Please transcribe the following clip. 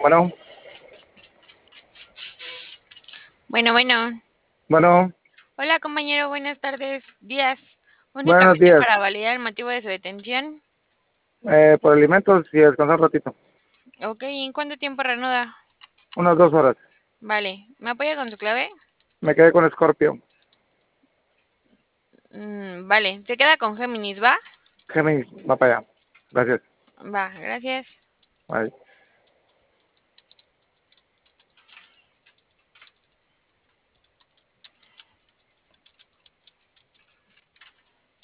Bueno, Bueno, bueno. bueno, Hola, compañero. Buenas tardes, días. buenos Únicamente días. para validar el motivo de su detención. Por alimentos y descansar un ratito. Ok, ¿en cuánto tiempo reanuda? Unas 2 horas. Vale. ¿Me apoya con su clave? Me quedé con Scorpio. Vale. Se queda con Géminis, ¿va? Géminis, va para allá. Gracias. Va, gracias. Bye.